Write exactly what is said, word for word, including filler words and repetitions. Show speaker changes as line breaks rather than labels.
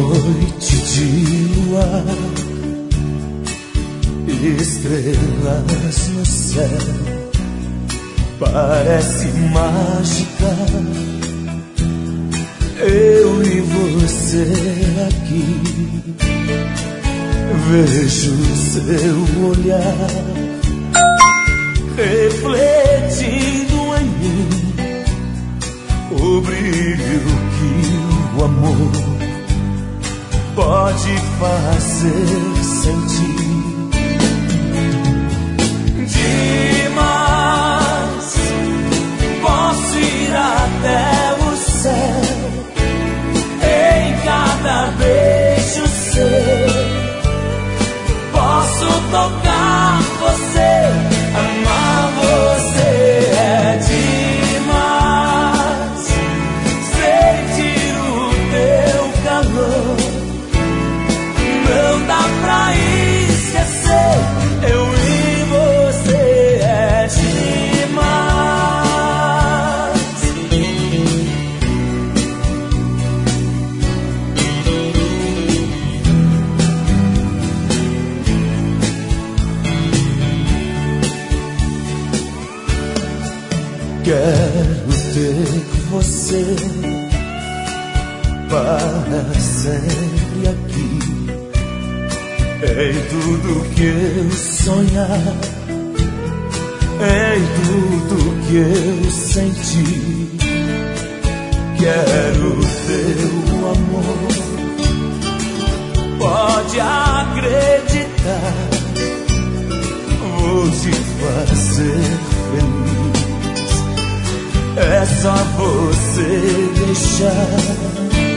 noite de luar, estrelas no céu, parece mágica. Eu e você aqui, vejo seu olhar refletindo em mim o brilho que o amor pode fazer sentir. Demais, posso ir até o céu em cada beijo seu. Posso tocar você, amar você. É demais sentir o teu calor. Não dá pra esquecer eu e você. É demais. Quero ter você para sempre aqui, em tudo que eu sonhar, em tudo que eu sentir. Quero teu amor, pode acreditar, vou te fazer feliz. É só você deixar